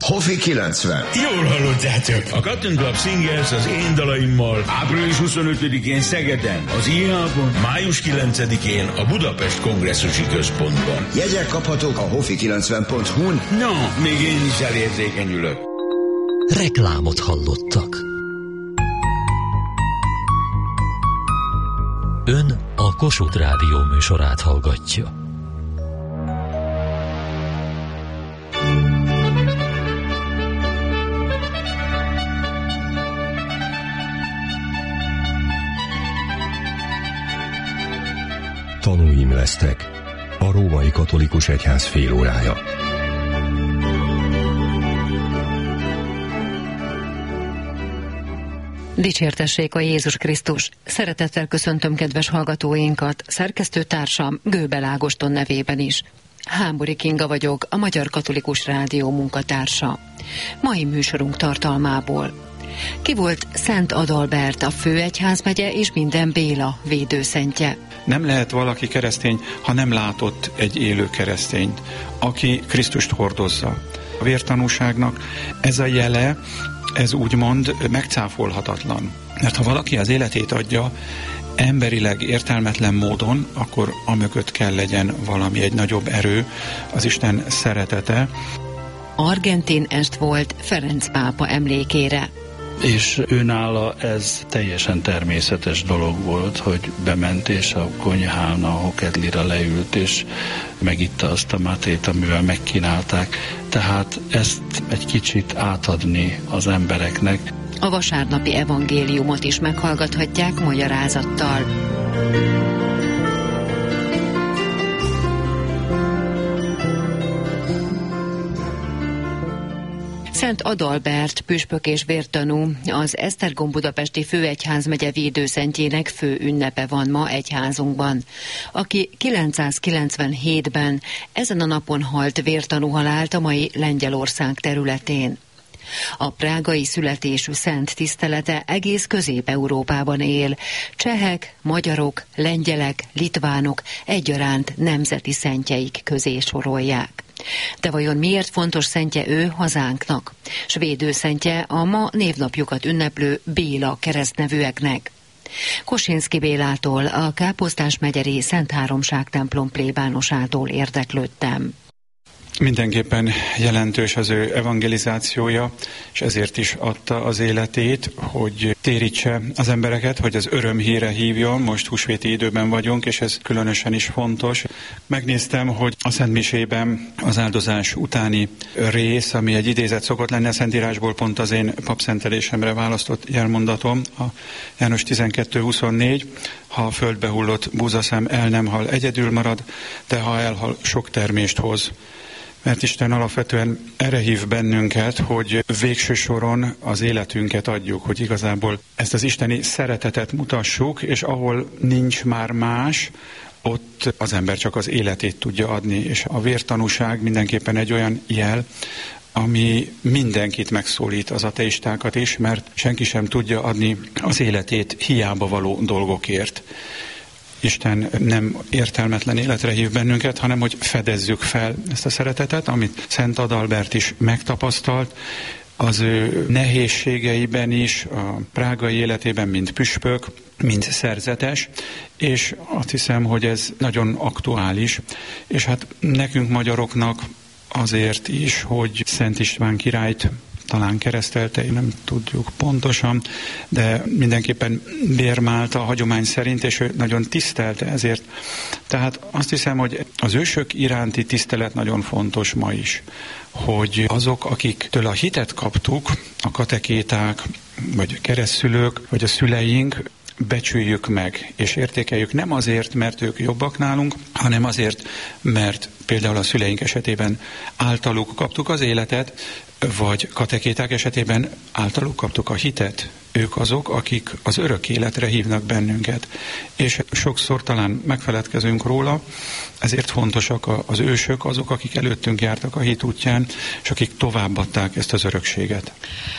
Hoffi 90. Jól hallottátok! A Cotton Club Singers az én dalaimmal április 25-én Szegeden, az IH-ban, május 9-én a Budapest Kongresszusi Központban. Jegyek kaphatók a hoffi90.hu-n. No, még én is elérzékenyülök. Reklámot hallottak. Ön a Kossuth Rádió műsorát hallgatja. Tanúim lesztek. A Római Katolikus Egyház félórája. Dicsértessék a Jézus Krisztus! Szeretettel köszöntöm kedves hallgatóinkat, szerkesztőtársam Gőbel Ágoston nevében is. Hámbori Kinga vagyok, a Magyar Katolikus Rádió munkatársa. Mai műsorunk tartalmából: ki volt Szent Adalbert, a főegyházmegye és minden Béla védőszentje? Nem lehet valaki keresztény, ha nem látott egy élő keresztényt, aki Krisztust hordozza. A vértanúságnak ez a jele, ez úgymond megcáfolhatatlan. Mert ha valaki az életét adja emberileg értelmetlen módon, akkor amögött kell legyen valami, egy nagyobb erő, az Isten szeretete. Argentin est volt Ferenc pápa emlékére. És őnála ez teljesen természetes dolog volt, hogy bement és a konyhán a hokedlira leült, és megitta azt a mátét, amivel megkínálták. Tehát ezt egy kicsit átadni az embereknek. A vasárnapi evangéliumot is meghallgathatják magyarázattal. Szent Adalbert püspök és vértanú, az Esztergom budapesti főegyházmegye védőszentjének fő ünnepe van ma egyházunkban, aki 997-ben ezen a napon halt vértanú halált a mai Lengyelország területén. A prágai születésű szent tisztelete egész Közép-Európában él. Csehek, magyarok, lengyelek, litvánok egyaránt nemzeti szentjeik közé sorolják. De vajon miért fontos szentje ő hazánknak? S védőszentje a ma névnapjukat ünneplő Béla keresztnevűeknek. Kosinszky Bélától, a Káposztás megyeri Szent Háromság templom plébánosától érdeklődtem. Mindenképpen jelentős az ő evangelizációja, és ezért is adta az életét, hogy térítse az embereket, hogy az örömhíre hívjon. Most húsvéti időben vagyunk, és ez különösen is fontos. Megnéztem, hogy a Szentmisében az áldozás utáni rész, ami egy idézet szokott lenni a Szentírásból, pont az én papszentelésemre választott jelmondatom, a János 12:24, ha a földbe hullott búzaszem el nem hal, egyedül marad, de ha elhal, sok termést hoz. Mert Isten alapvetően erre hív bennünket, hogy végső soron az életünket adjuk, hogy igazából ezt az isteni szeretetet mutassuk, és ahol nincs már más, ott az ember csak az életét tudja adni, és a vértanúság mindenképpen egy olyan jel, ami mindenkit megszólít, az ateistákat is, mert senki sem tudja adni az életét hiába való dolgokért. Isten nem értelmetlen életre hív bennünket, hanem hogy fedezzük fel ezt a szeretetet, amit Szent Adalbert is megtapasztalt, az ő nehézségeiben is, a prágai életében, mint püspök, mint szerzetes, és azt hiszem, hogy ez nagyon aktuális, és hát nekünk magyaroknak azért is, hogy Szent István királyt talán keresztelte, nem tudjuk pontosan, de mindenképpen bérmálta a hagyomány szerint, és ő nagyon tisztelte ezért. Tehát azt hiszem, hogy az ősök iránti tisztelet nagyon fontos ma is, hogy azok, akiktől a hitet kaptuk, a katekéták, vagy keresztszülők, vagy a szüleink, becsüljük meg, és értékeljük nem azért, mert ők jobbak nálunk, hanem azért, mert például a szüleink esetében általuk kaptuk az életet, vagy katekéták esetében általuk kaptuk a hitet. Ők azok, akik az örök életre hívnak bennünket. És sokszor talán megfeledkezünk róla, ezért fontosak az ősök, azok, akik előttünk jártak a hit útján, és akik továbbadták ezt az örökséget.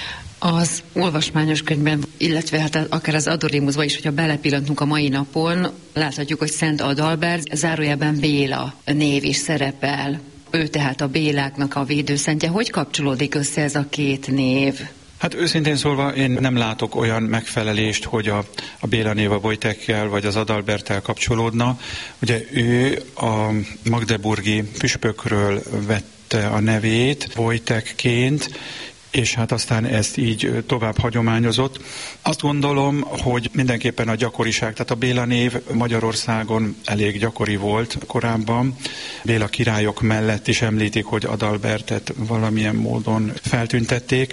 Az olvasmányos könyvben, illetve hát akár az Adorimusban is, hogyha belepillantunk a mai napon, láthatjuk, hogy Szent Adalbert, zárójelben Béla név is szerepel. Ő tehát a Béláknak a védőszentje. Hogy kapcsolódik össze ez a két név? Hát őszintén szólva én nem látok olyan megfelelést, hogy a Béla név a Wojtekkel vagy az Adalberttel kapcsolódna. Ugye ő a magdeburgi püspökről vette a nevét Wojtekként, és hát aztán ezt így tovább hagyományozott. Azt gondolom, hogy mindenképpen a gyakoriság, tehát a Béla név Magyarországon elég gyakori volt korábban. Béla királyok mellett is említik, hogy Adalbertet valamilyen módon feltüntették.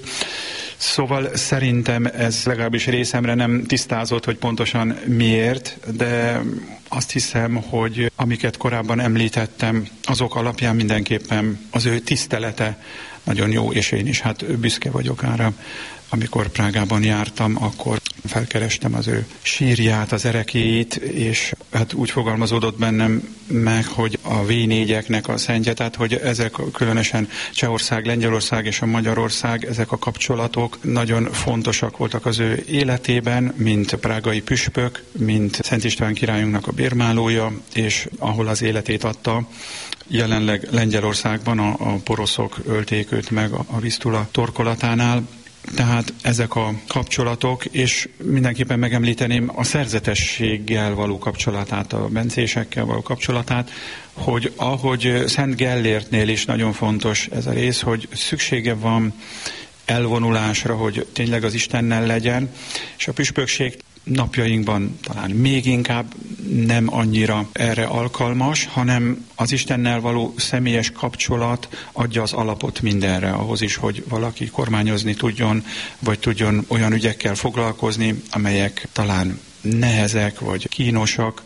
Szóval szerintem ez legalábbis részemre nem tisztázott, hogy pontosan miért, de azt hiszem, hogy amiket korábban említettem, azok alapján mindenképpen az ő tisztelete nagyon jó, és én is hát büszke vagyok arra. Amikor Prágában jártam, akkor felkerestem az ő sírját, az erekéit, és hát úgy fogalmazódott bennem meg, hogy a V4-eknek a szentje, tehát hogy ezek különösen Csehország, Lengyelország és a Magyarország, ezek a kapcsolatok nagyon fontosak voltak az ő életében, mint prágai püspök, mint Szent István királyunknak a bérmálója, és ahol az életét adta. Jelenleg Lengyelországban a poroszok ölték őt meg a Visztula torkolatánál. Tehát ezek a kapcsolatok, és mindenképpen megemlíteném a szerzetességgel való kapcsolatát, a bencésekkel való kapcsolatát, hogy ahogy Szent Gellértnél is nagyon fontos ez a rész, hogy szüksége van elvonulásra, hogy tényleg az Istennel legyen, és a püspökség napjainkban talán még inkább nem annyira erre alkalmas, hanem az Istennel való személyes kapcsolat adja az alapot mindenre, ahhoz is, hogy valaki kormányozni tudjon, vagy tudjon olyan ügyekkel foglalkozni, amelyek talán nehezek, vagy kínosak.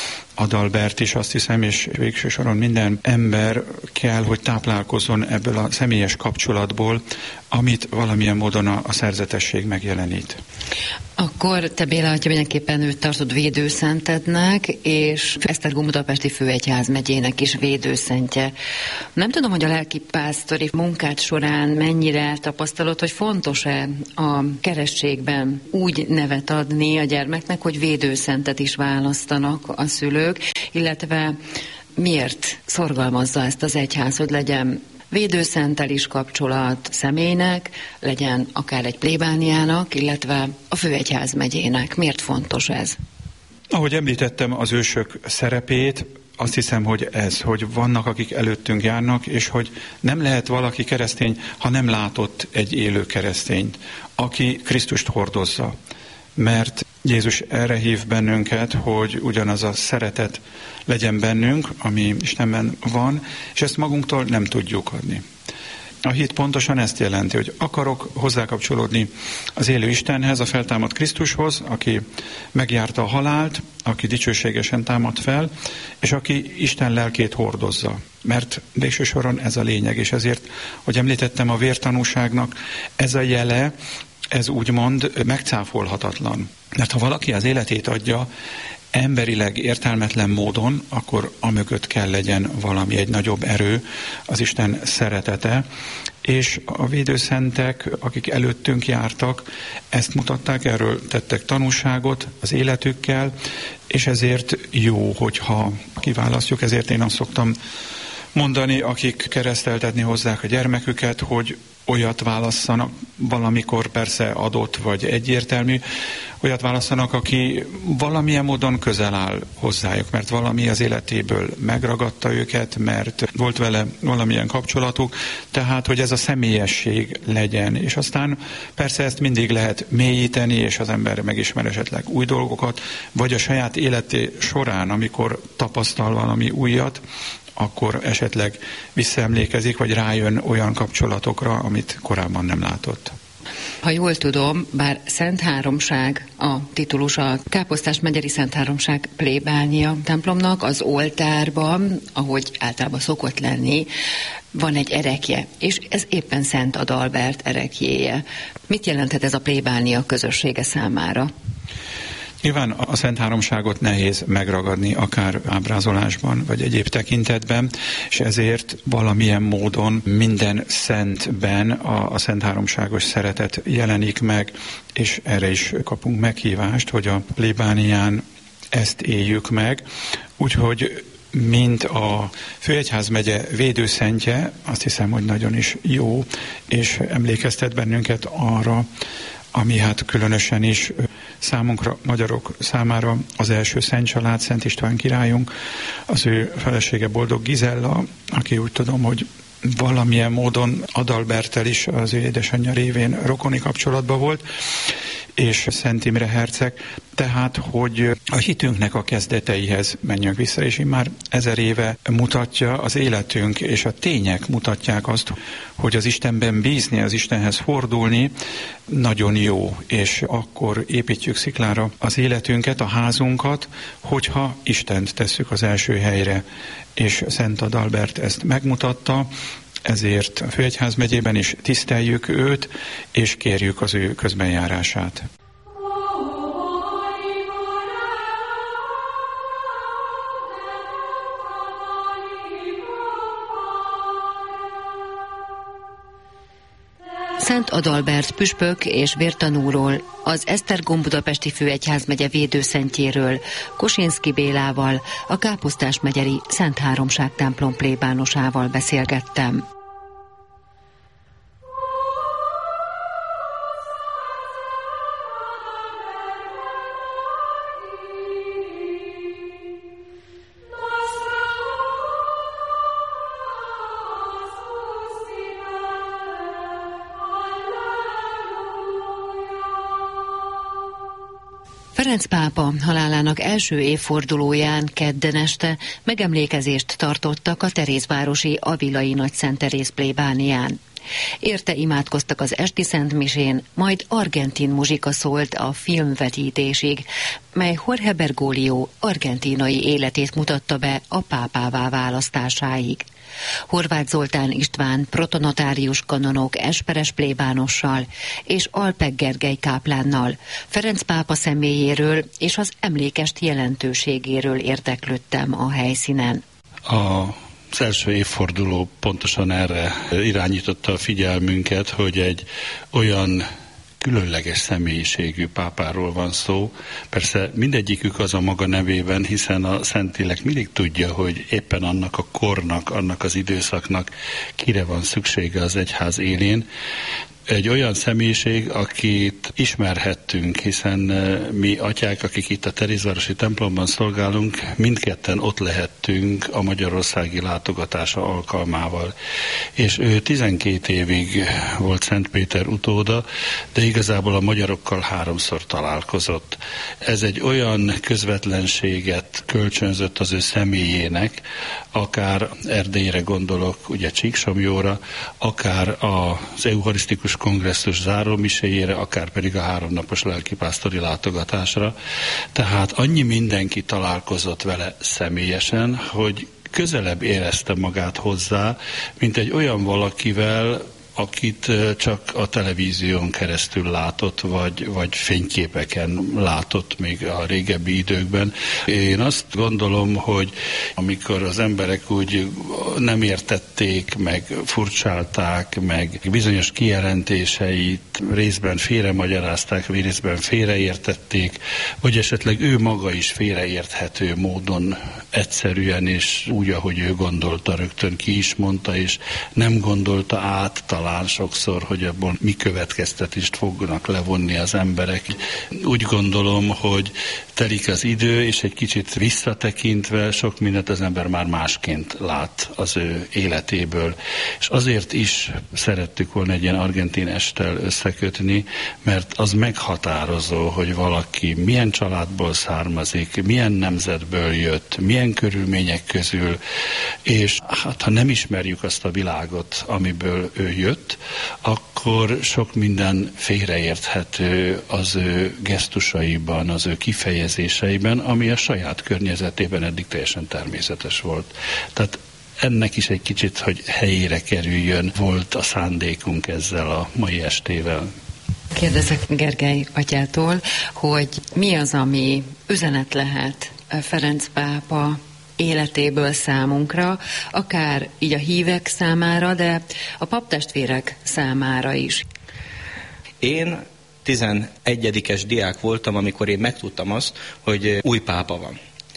Adalbert is azt hiszem, és végső soron minden ember kell, hogy táplálkozzon ebből a személyes kapcsolatból, amit valamilyen módon a szerzetesség megjelenít. Akkor te, Béla atya, mindenképpen őt tartod védőszentednek, és Esztergom budapesti főegyházmegyének is védőszentje. Nem tudom, hogy a lelkipásztori munkád során mennyire tapasztalod, hogy fontos-e a keresztségben úgy nevet adni a gyermeknek, hogy védőszentet is választanak a szülők, illetve miért szorgalmazza ezt az egyház, hogy legyen védőszenttel is kapcsolat személynek, legyen akár egy plébániának, illetve a főegyházmegyének. Miért fontos ez? Ahogy említettem az ősök szerepét, azt hiszem, hogy ez, hogy vannak, akik előttünk járnak, és hogy nem lehet valaki keresztény, ha nem látott egy élő keresztényt, aki Krisztust hordozza. Mert Jézus erre hív bennünket, hogy ugyanaz a szeretet legyen bennünk, ami Istenben van, és ezt magunktól nem tudjuk adni. A hit pontosan ezt jelenti, hogy akarok hozzákapcsolódni az élő Istenhez, a feltámadt Krisztushoz, aki megjárta a halált, aki dicsőségesen támad fel, és aki Isten lelkét hordozza. Mert végső soron ez a lényeg, és ezért, hogy említettem a vértanúságnak, ez a jele, ez úgymond megcáfolhatatlan. Mert ha valaki az életét adja emberileg értelmetlen módon, akkor amögött kell legyen valami, egy nagyobb erő, az Isten szeretete, és a védőszentek, akik előttünk jártak, ezt mutatták, erről tettek tanúságot az életükkel, és ezért jó, hogyha kiválasztjuk, ezért én azt szoktam mondani, akik kereszteltetni hozzák a gyermeküket, hogy olyat válasszanak, valamikor persze adott vagy egyértelmű, olyat válasszanak, aki valamilyen módon közel áll hozzájuk, mert valami az életéből megragadta őket, mert volt vele valamilyen kapcsolatuk, tehát, hogy ez a személyesség legyen. És aztán persze ezt mindig lehet mélyíteni, és az ember megismer esetleg új dolgokat, vagy a saját életé során, amikor tapasztal valami újat, akkor esetleg visszaemlékezik, vagy rájön olyan kapcsolatokra, amit korábban nem látott. Ha jól tudom, bár Szent Háromság a titulus, a Káposztás-megyeri Szent Háromság plébánia templomnak, az oltárban, ahogy általában szokott lenni, van egy erekje, és ez éppen Szent Adalbert erekjéje. Mit jelenthet ez a plébánia közössége számára? Nyilván a Szent Háromságot nehéz megragadni, akár ábrázolásban, vagy egyéb tekintetben, és ezért valamilyen módon minden szentben a Szent Háromságos szeretet jelenik meg, és erre is kapunk meghívást, hogy a plébánián ezt éljük meg. Úgyhogy mint a Főegyházmegye védőszentje, azt hiszem, hogy nagyon is jó, és emlékeztet bennünket arra, ami hát különösen is számunkra, magyarok számára az első szent család, Szent István királyunk, az ő felesége Boldog Gizella, aki úgy tudom, hogy valamilyen módon Adalberttel is az ő édesanyja révén rokoni kapcsolatban volt, és Szent Imre herceg, tehát, hogy a hitünknek a kezdeteihez menjünk vissza, és már 1000 éve mutatja az életünk, és a tények mutatják azt, hogy az Istenben bízni, az Istenhez fordulni nagyon jó, és akkor építjük sziklára az életünket, a házunkat, hogyha Istent tesszük az első helyre, és Szent Adalbert ezt megmutatta, ezért a Főegyházmegyében is tiszteljük őt, és kérjük az ő közbenjárását. Szent Adalbert püspök és vértanúról, az Esztergom budapesti főegyházmegye védőszentjéről, Kosinszky Bélával, a Káposztás megyeri Szent Háromság templom plébánosával beszélgettem. Ferenc pápa halálának első évfordulóján kedden este megemlékezést tartottak a Terézvárosi Avilai Nagy Szent Teréz plébánián. Érte imádkoztak az esti szentmisén, majd argentin muzsika szólt a filmvetítésig, mely Jorge Bergoglio argentínai életét mutatta be a pápává választásáig. Horváth Zoltán István protonotárius kanonok esperes plébánossal és Alpek Gergely káplánnal Ferenc pápa személyéről és az emlékest jelentőségéről érdeklődtem a helyszínen. Az első évforduló pontosan erre irányította a figyelmünket, hogy egy olyan különleges személyiségű pápáról van szó. Persze mindegyikük az a maga nevében, hiszen a Szentlélek mindig tudja, hogy éppen annak a kornak, annak az időszaknak kire van szüksége az egyház élén. Egy olyan személyiség, akit ismerhettünk, hiszen mi atyák, akik itt a Terézvárosi templomban szolgálunk, mindketten ott lehettünk a magyarországi látogatása alkalmával. És ő 12 évig volt Szent Péter utóda, de igazából a magyarokkal 3-szor találkozott. Ez egy olyan közvetlenséget kölcsönzött az ő személyének, akár Erdélyre gondolok, ugye Csíksomjóra, akár az eucharisztikus kongresszus zárómiséjére, akár pedig a 3 napos lelkipásztori látogatásra. Tehát annyi mindenki találkozott vele személyesen, hogy közelebb érezte magát hozzá, mint egy olyan valakivel, akit csak a televízión keresztül látott, vagy fényképeken látott még a régebbi időkben. Én azt gondolom, hogy amikor az emberek úgy nem értették, meg furcsálták, meg bizonyos kijelentéseit részben félremagyarázták, részben félreértették, vagy esetleg ő maga is félreérthető módon egyszerűen és úgy, ahogy ő gondolta, rögtön ki is mondta, és nem gondolta át talán sokszor, hogy abból mi következtetést fognak levonni az emberek. Úgy gondolom, hogy telik az idő, és egy kicsit visszatekintve sok mindent az ember már másként lát az ő életéből. És azért is szerettük volna egy ilyen argentin esttel összekötni, mert az meghatározó, hogy valaki milyen családból származik, milyen nemzetből jött, milyen körülmények közül, és hát ha nem ismerjük azt a világot, amiből ő jött, akkor sok minden félreérthető az ő gesztusaiban, az ő kifejezéseiben, ami a saját környezetében eddig teljesen természetes volt. Tehát ennek is egy kicsit, hogy helyére kerüljön, volt a szándékunk ezzel a mai estével. Kérdezek Gergely atyától, hogy mi az, ami üzenet lehet Ferenc pápa életéből számunkra, akár így a hívek számára, de a paptestvérek számára is. Én 11-es diák voltam, amikor én megtudtam azt, hogy új pápa van.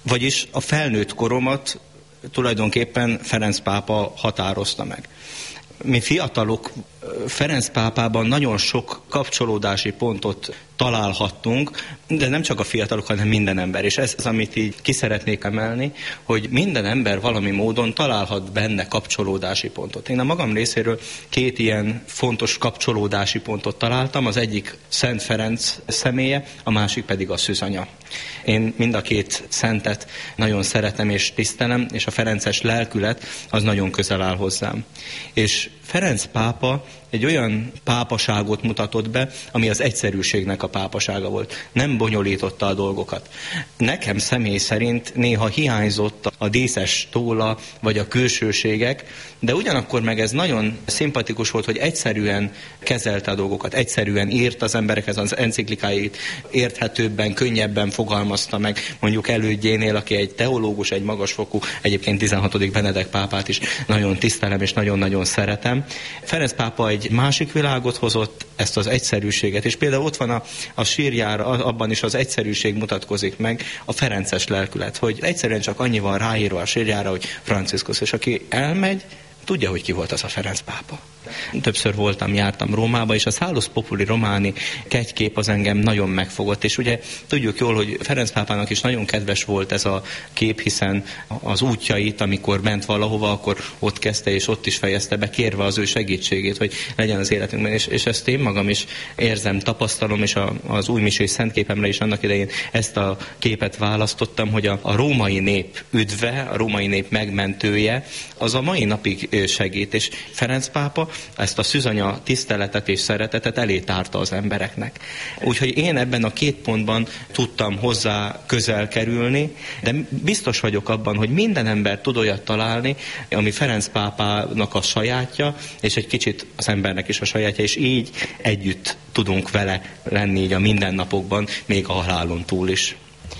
Vagyis a felnőtt koromat tulajdonképpen Ferenc pápa határozta meg. Mi fiatalok Ferenc pápában nagyon sok kapcsolódási pontot találhattunk, de nem csak a fiatalok, hanem minden ember. És ez az, amit így ki szeretnék emelni, hogy minden ember valami módon találhat benne kapcsolódási pontot. Én a magam részéről 2 ilyen fontos kapcsolódási pontot találtam, az egyik Szent Ferenc személye, a másik pedig a Szűzanya. Én mind a 2 szentet nagyon szeretem és tisztelem, és a ferences lelkület az nagyon közel áll hozzám. És Ferenc pápa egy olyan pápaságot mutatott be, ami az egyszerűségnek a pápasága volt. Nem bonyolította a dolgokat. Nekem személy szerint néha hiányzott a díszes tóla, vagy a külsőségek, de ugyanakkor meg ez nagyon szimpatikus volt, hogy egyszerűen kezelte a dolgokat, egyszerűen írt az emberekhez az enciklikáit, érthetőbben, könnyebben fogalmazta meg, mondjuk elődjénél, aki egy teológus, egy magasfokú, egyébként 16. Benedek pápát is nagyon tisztelem és nagyon-nagyon szeretem. Ferenc pápa egy másik világot hozott, ezt az egyszerűséget, és például ott van a sírjára, abban is az egyszerűség mutatkozik meg, a ferences lelkület, hogy egyszerűen csak annyi van ráírva a sírjára, hogy Franciszkusz, és aki elmegy, tudja, hogy ki volt az a Ferenc pápa. Többször jártam Rómába, és a Salus Populi Romani kegykép az engem nagyon megfogott, és ugye tudjuk jól, hogy Ferenc pápának is nagyon kedves volt ez a kép, hiszen az útjait, amikor ment valahova, akkor ott kezdte, és ott is fejezte be, kérve az ő segítségét, hogy legyen az életünkben, és ezt én magam is érzem, tapasztalom, és az újmisés szentképemre is annak idején ezt a képet választottam, hogy a római nép üdve, a római nép megmentője, az a mai napig segít, és Ferenc pápa ezt a Szűzanya tiszteletet és szeretetet elé tárta az embereknek. Úgyhogy én ebben a 2 pontban tudtam hozzá közel kerülni, de biztos vagyok abban, hogy minden ember tud olyat találni, ami Ferenc pápának a sajátja, és egy kicsit az embernek is a sajátja, és így együtt tudunk vele lenni így a mindennapokban, még a halálon túl is.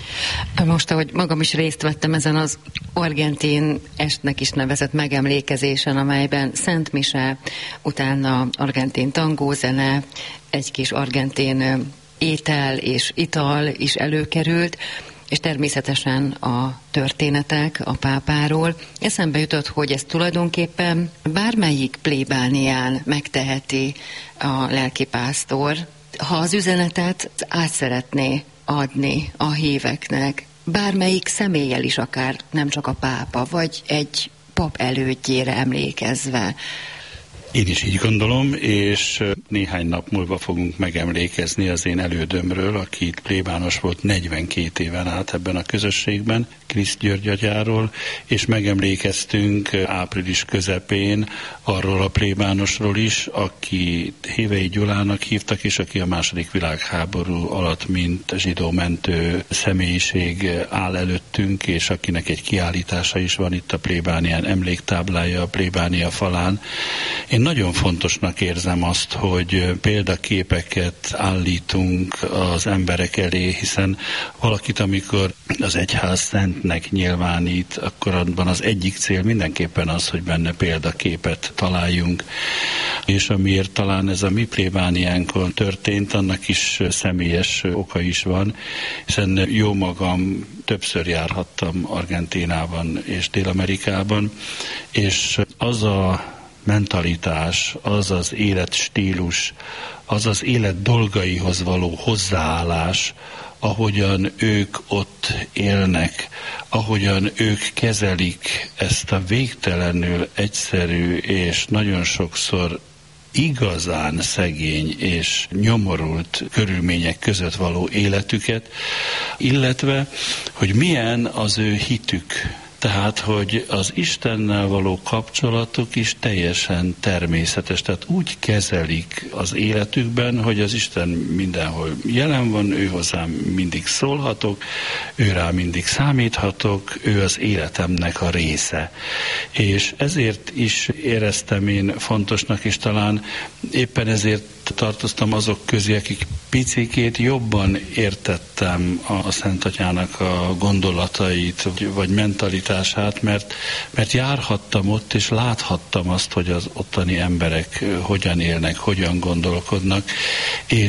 Most, ahogy magam is részt vettem ezen az argentin estnek is nevezett megemlékezésen, amelyben Szent Mise, utána argentin tangózene, egy kis argentin étel és ital is előkerült, és természetesen a történetek a pápáról. Eszembe jutott, hogy ez tulajdonképpen bármelyik plébánián megteheti a lelkipásztor, ha az üzenetet át szeretné adni a híveknek, bármelyik személlyel is, akár nem csak a pápa, vagy egy pap elődjére emlékezve. Én is így gondolom, és néhány nap múlva fogunk megemlékezni az én elődömről, aki plébános volt 42 éven át ebben a közösségben, Kriszt György atyáról, és megemlékeztünk április közepén arról a plébánosról is, aki Hévei Gyulának hívtak, és aki a II. Világháború alatt mint zsidó mentő személyiség áll előttünk, és akinek egy kiállítása is van itt a plébánián, emléktáblája a plébánia falán. Én nagyon fontosnak érzem azt, hogy példaképeket állítunk az emberek elé, hiszen valakit, amikor az egyház szentnek nyilvánít, akkor abban az egyik cél mindenképpen az, hogy benne példaképet találjunk. És amiért talán ez a mi plébániánkon történt, annak is személyes oka is van, hiszen jó magam többször járhattam Argentínában és Dél-Amerikában, és az a mentalitás, az az életstílus, az az élet dolgaihoz való hozzáállás, ahogyan ők ott élnek, ahogyan ők kezelik ezt a végtelenül egyszerű és nagyon sokszor igazán szegény és nyomorult körülmények között való életüket, illetve, hogy milyen az ő hitük. Tehát, hogy az Istennel való kapcsolatuk is teljesen természetes. Tehát úgy kezelik az életükben, hogy az Isten mindenhol jelen van, ő hozzám mindig szólhatok, ő rá mindig számíthatok, ő az életemnek a része. És ezért is éreztem én fontosnak, és talán éppen ezért tartoztam azok közé, akik picikét jobban értettem a Szent Atyának a gondolatait, vagy mentalitását, mert járhattam ott, és láthattam azt, hogy az ottani emberek hogyan élnek, hogyan gondolkodnak, és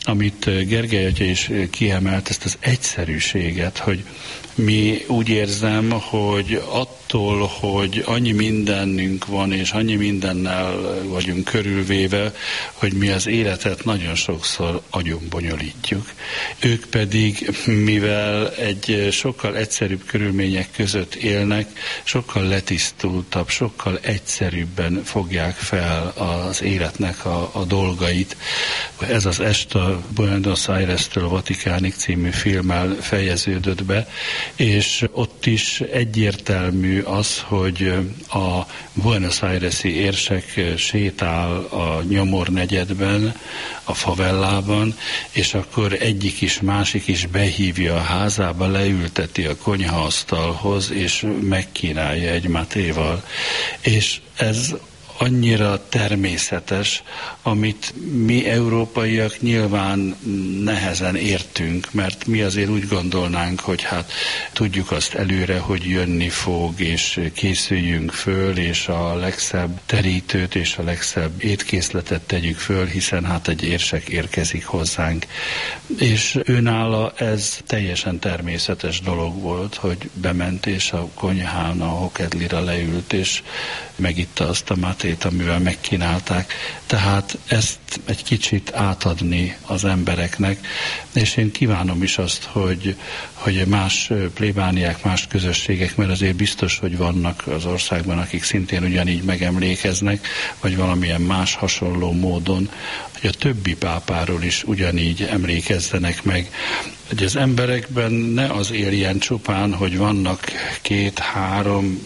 amit Gergely atya is kiemelt, ezt az egyszerűséget, hogy mi úgy érzem, hogy attól, hogy annyi mindenünk van, és annyi mindennel vagyunk körülvéve, hogy mi az életet nagyon sokszor agyon bonyolítjuk. Ők pedig, mivel egy sokkal egyszerűbb körülmények között élnek, sokkal letisztultabb, sokkal egyszerűbben fogják fel az életnek a dolgait. Ez az est a Buenos Aires-től Vatikánig című filmmel fejeződött be, és ott is egyértelmű az, hogy a Buenos Aires-i érsek sétál a Nyomor negyedben, a favellában, és akkor egyik is, másik is behívja a házába, leülteti a konyhaasztalhoz, és megkínálja egy matéval. És ez annyira természetes, amit mi európaiak nyilván nehezen értünk, mert mi azért úgy gondolnánk, hogy hát tudjuk azt előre, hogy jönni fog, és készüljünk föl, és a legszebb terítőt és a legszebb étkészletet tegyük föl, hiszen hát egy érsek érkezik hozzánk. És őnála ez teljesen természetes dolog volt, hogy bement, és a konyhán a hokedlira leült, és megitta azt a matét, amivel megkínálták. Tehát ezt egy kicsit átadni az embereknek, és én kívánom is azt, hogy más plébániák, más közösségek, mert azért biztos, hogy vannak az országban, akik szintén ugyanígy megemlékeznek, vagy valamilyen más hasonló módon, hogy a többi pápáról is ugyanígy emlékezzenek meg. Hogy az emberekben ne az éljen csupán, hogy vannak 2, 3,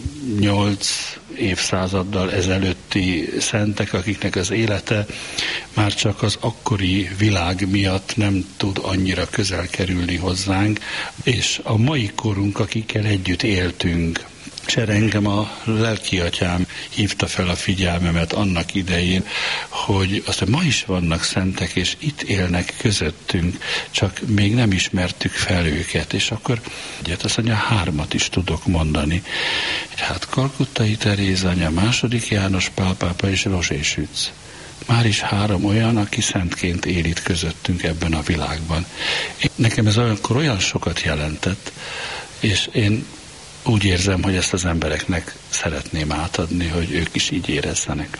8 évszázaddal ezelőtti szentek, akiknek az élete már csak az akkori világ miatt nem tud annyira közel kerülni hozzánk, és a mai korunk, akikkel együtt éltünk. És erre engem a lelkiatyám hívta fel a figyelmemet annak idején, hogy azt ma is vannak szentek, és itt élnek közöttünk, csak még nem ismertük fel őket, és akkor azt mondja, 3 is tudok mondani. Hát Kalkuttai Teréz anya, II. János Pál pápa és Rozsé Sütz. Már is 3 olyan, aki szentként él itt közöttünk ebben a világban. Nekem ez olyankor olyan sokat jelentett, és én úgy érzem, hogy ezt az embereknek szeretném átadni, hogy ők is így érezzenek.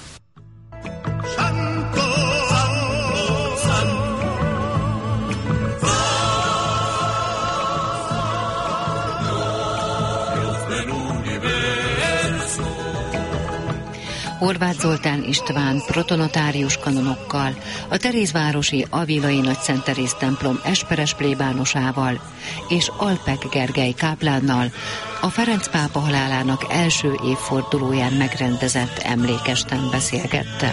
Horváth Zoltán István protonotárius kanonokkal, a Terézvárosi Avilai Nagyszent Teréz templom esperes plébánosával és Alpek Gergely káplánnal a Ferenc pápa halálának első évfordulóján megrendezett emlékesten beszélgettem.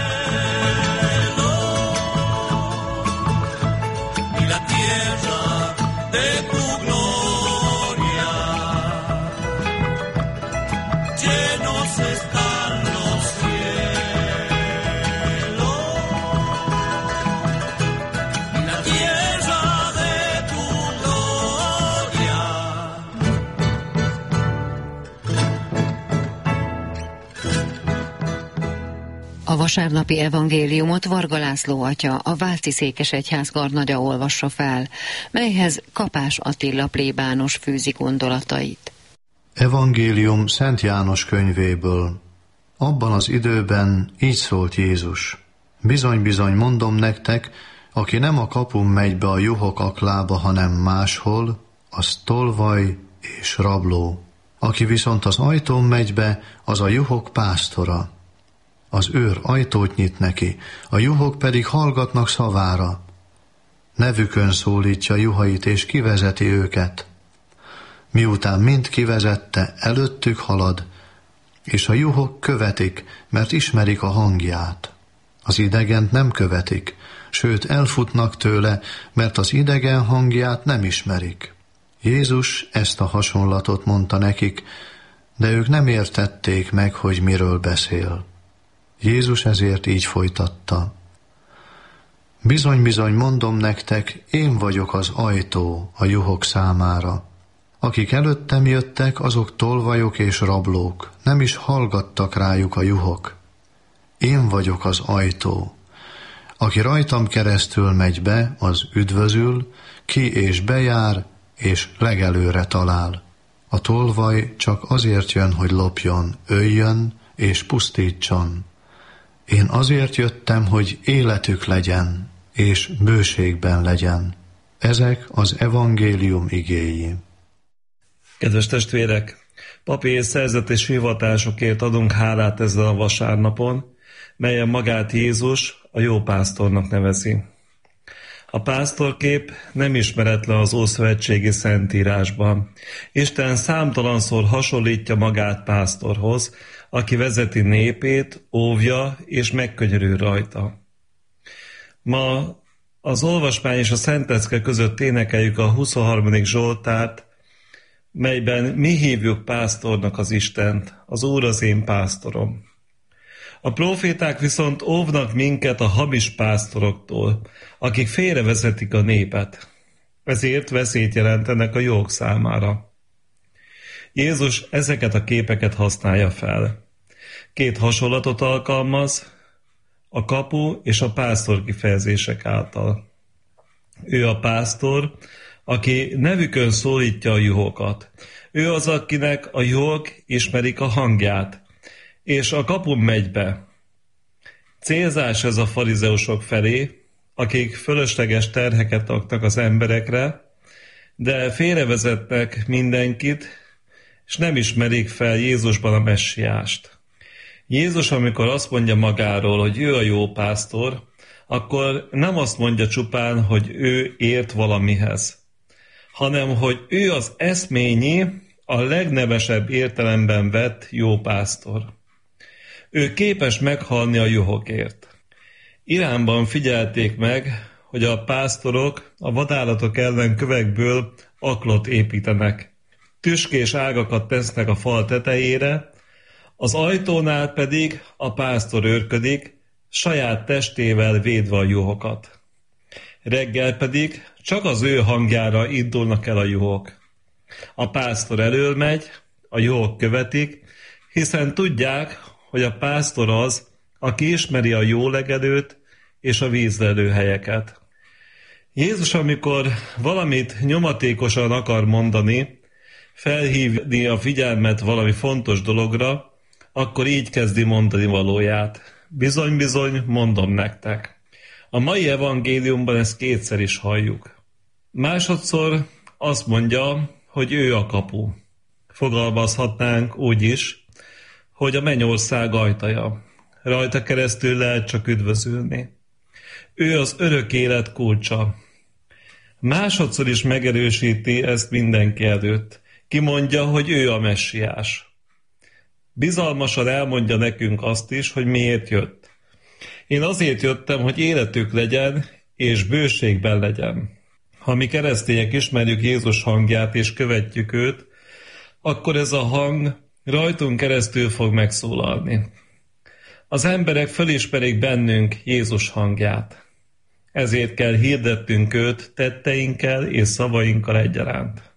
A vasárnapi evangéliumot Varga László atya, a Váci Székesegyház garnagya olvassa fel, melyhez Kapás Attila plébános fűzi gondolatait. Evangélium Szent János könyvéből. Abban az időben így szólt Jézus. Bizony-bizony mondom nektek, aki nem a kapun megy be a juhok aklába, hanem máshol, az tolvaj és rabló. Aki viszont az ajtón megy be, az a juhok pásztora. Az őr ajtót nyit neki, a juhok pedig hallgatnak szavára. Nevükön szólítja juhait és kivezeti őket. Miután mind kivezette, előttük halad, és a juhok követik, mert ismerik a hangját. Az idegent nem követik, sőt elfutnak tőle, mert az idegen hangját nem ismerik. Jézus ezt a hasonlatot mondta nekik, de ők nem értették meg, hogy miről beszél. Jézus ezért így folytatta. Bizony-bizony mondom nektek, én vagyok az ajtó a juhok számára. Akik előttem jöttek, azok tolvajok és rablók, nem is hallgattak rájuk a juhok. Én vagyok az ajtó. Aki rajtam keresztül megy be, az üdvözül, ki és bejár, és legelőre talál. A tolvaj csak azért jön, hogy lopjon, öljön és pusztítson. Én azért jöttem, hogy életük legyen, és bőségben legyen. Ezek az evangélium igéi. Kedves testvérek, papi és szerzetes hivatásokért adunk hálát ezen a vasárnapon, melyen magát Jézus a jó pásztornak nevezi. A pásztorkép nem ismeretlen az ószövetségi szentírásban. Isten számtalanszor hasonlítja magát pásztorhoz, aki vezeti népét, óvja és megkönyörül rajta. Ma az olvasmány és a szentlecke között énekeljük a 23. Zsoltárt, melyben mi hívjuk pásztornak az Istent, az Úr az én pásztorom. A próféták viszont óvnak minket a hamis pásztoroktól, akik félrevezetik a népet. Ezért veszélyt jelentenek a jók számára. Jézus ezeket a képeket használja fel. Két hasonlatot alkalmaz, a kapu és a pásztor kifejezések által. Ő a pásztor, aki nevükön szólítja a juhokat. Ő az, akinek a juhok ismerik a hangját, és a kapun megy be. Célzás ez a farizeusok felé, akik fölösleges terheket raknak az emberekre, de félrevezetnek mindenkit, és nem ismerik fel Jézusban a messiást. Jézus, amikor azt mondja magáról, hogy ő a jó pásztor, akkor nem azt mondja csupán, hogy ő ért valamihez, hanem hogy ő az eszményi, a legnevesebb értelemben vett jó pásztor. Ő képes meghalni a juhokért. Iránban figyelték meg, hogy a pásztorok a vadállatok ellen kövekből aklot építenek. Tüskés ágakat tesznek a fal tetejére, az ajtónál pedig a pásztor őrködik, saját testével védve a juhokat. Reggel pedig csak az ő hangjára indulnak el a juhok. A pásztor elől megy, a juhok követik, hiszen tudják, hogy a pásztor az, aki ismeri a jó legelőt és a vízlelő helyeket. Jézus, amikor valamit nyomatékosan akar mondani, felhívni a figyelmet valami fontos dologra, akkor így kezdi mondani valóját. Bizony-bizony, mondom nektek. A mai evangéliumban ezt kétszer is halljuk. Másodszor azt mondja, hogy ő a kapu. Fogalmazhatnánk úgy is, hogy a mennyország ajtaja. Rajta keresztül lehet csak üdvözülni. Ő az örök élet kulcsa. Másodszor is megerősíti ezt mindenki előtt. Kimondja, hogy ő a messiás. Bizalmasan elmondja nekünk azt is, hogy miért jött. Én azért jöttem, hogy életük legyen, és bőségben legyen. Ha mi keresztények ismerjük Jézus hangját, és követjük őt, akkor ez a hang rajtunk keresztül fog megszólalni. Az emberek felismerik bennünk Jézus hangját. Ezért kell hirdettünk őt tetteinkkel és szavainkkal egyaránt.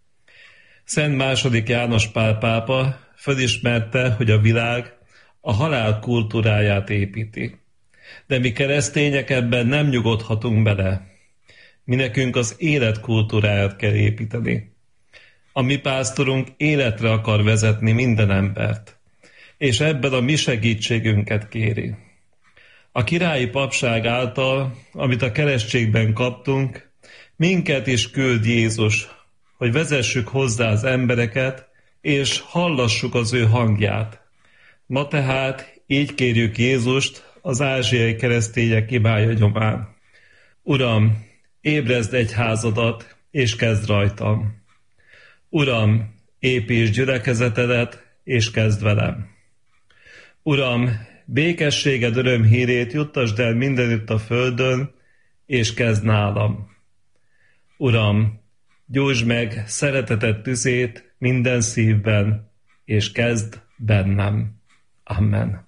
Szent II. János Pál pápa felismerte, hogy a világ a halál kultúráját építi. De mi keresztények ebben nem nyugodhatunk bele. Mi nekünk az élet kultúráját kell építeni. A mi pásztorunk életre akar vezetni minden embert, és ebben a mi segítségünket kéri. A királyi papság által, amit a keresztségben kaptunk, minket is küld Jézus, hogy vezessük hozzá az embereket, és hallassuk az ő hangját. Ma tehát így kérjük Jézust az ázsiai keresztények imája nyomán. Uram, ébrezd egyházadat, és kezd rajtam. Uram, építsd gyülekezetedet, és kezd velem. Uram, békességed örömhírét juttasd el mindenütt a földön, és kezd nálam. Uram, gyújtsd meg szereteted tüzét minden szívben, és kezd bennem. Amen.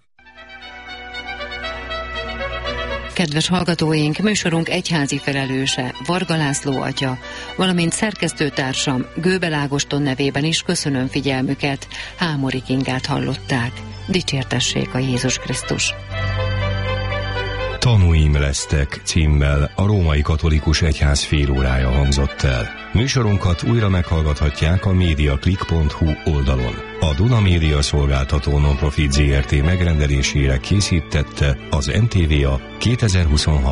Kedves hallgatóink, műsorunk egyházi felelőse, Varga László atya, valamint szerkesztőtársam Gőbel Ágoston nevében is köszönöm figyelmüket, Hámori Kingát hallották. Dicsértessék a Jézus Krisztus! Tanúim lesztek címmel a Római Katolikus Egyház félórája hangzott el. Műsorunkat újra meghallgathatják a mediaclick.hu oldalon. A Duna Média Szolgáltató Nonprofit Zrt. megrendelésére készítette az NTVA 2026.